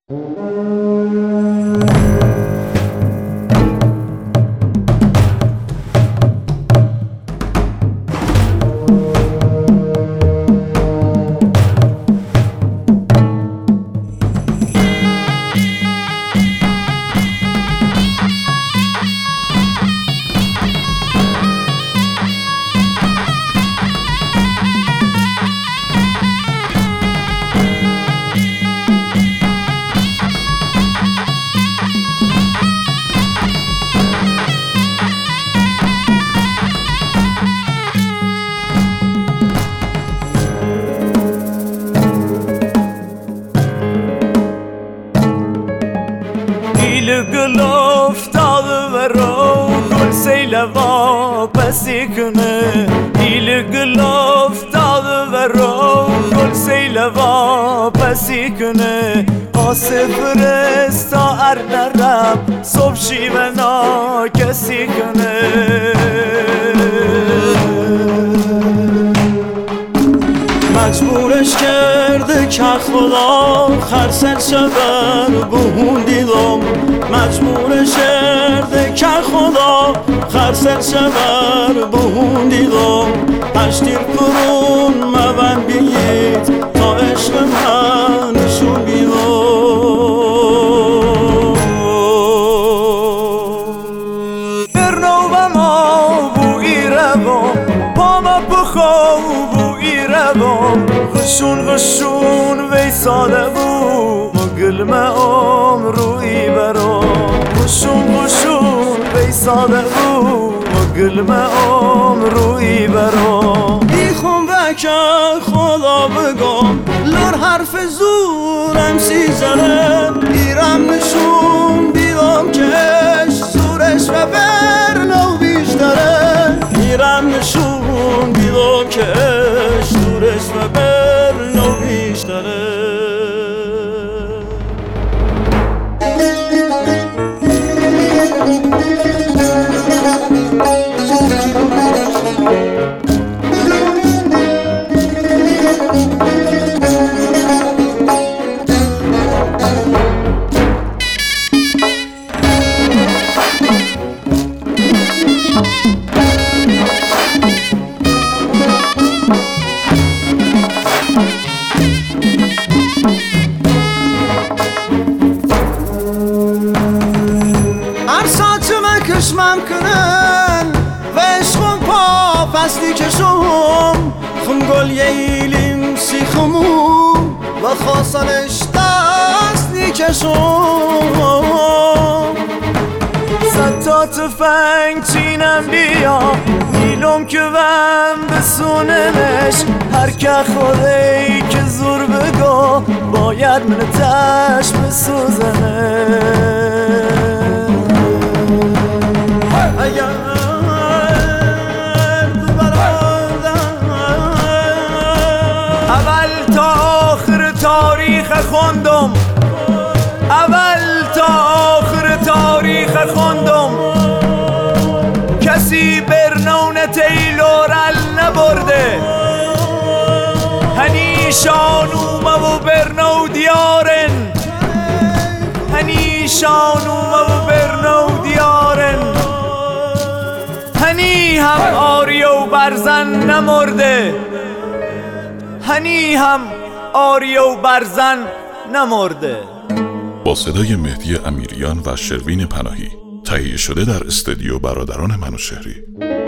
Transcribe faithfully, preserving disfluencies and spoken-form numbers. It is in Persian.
Gül oftalı ve gül seyle vapesi kını Dil gül oftalı ve gül seyle vapesi kını Asıfır esta ernerem Sobşi ve nakesi kını مجبورش کرده که خدا خرسل شبر بهون دیدم مجبورش کرده که خدا خرسل شبر بهون دیدم اشتیر کرون مبن بیید تا عشق من شون بیدم برنو و ما بوی روام پاما بخواب غشون غشون ویساله بو گلمه عمروی برام غشون غشون ویساله بو گلمه عمروی برام بیخون وکر خدا بگم لور حرف زورم سیزنه ایرم نشون بیدم کش زورش و برنو بیشتره ایرم نشون بیدم کش زورش و برنو بیشتره کشمم کنن و عشقم پا پستی کشم خم گل ییلیم سیخمون و خواستنش دستی کشم صد تا تفنگ چینم بیا نیلم که وم بسونمش هر که خودی که زور بگو باید من تش بسوزنش اول تا آخر تاریخ خوندم اول تا آخر تاریخ خوندم کسی برنون تیلورل نبرده هنیشان اومه و برنو دیارن هنیشان اومه و برنو دیارن هنی هم آری و برزن نمرده هنی هم آری و برزن نمرده. با صدای مهدی امیریان و شروین پناهی تهیه شده در استودیو برادران منوچهری.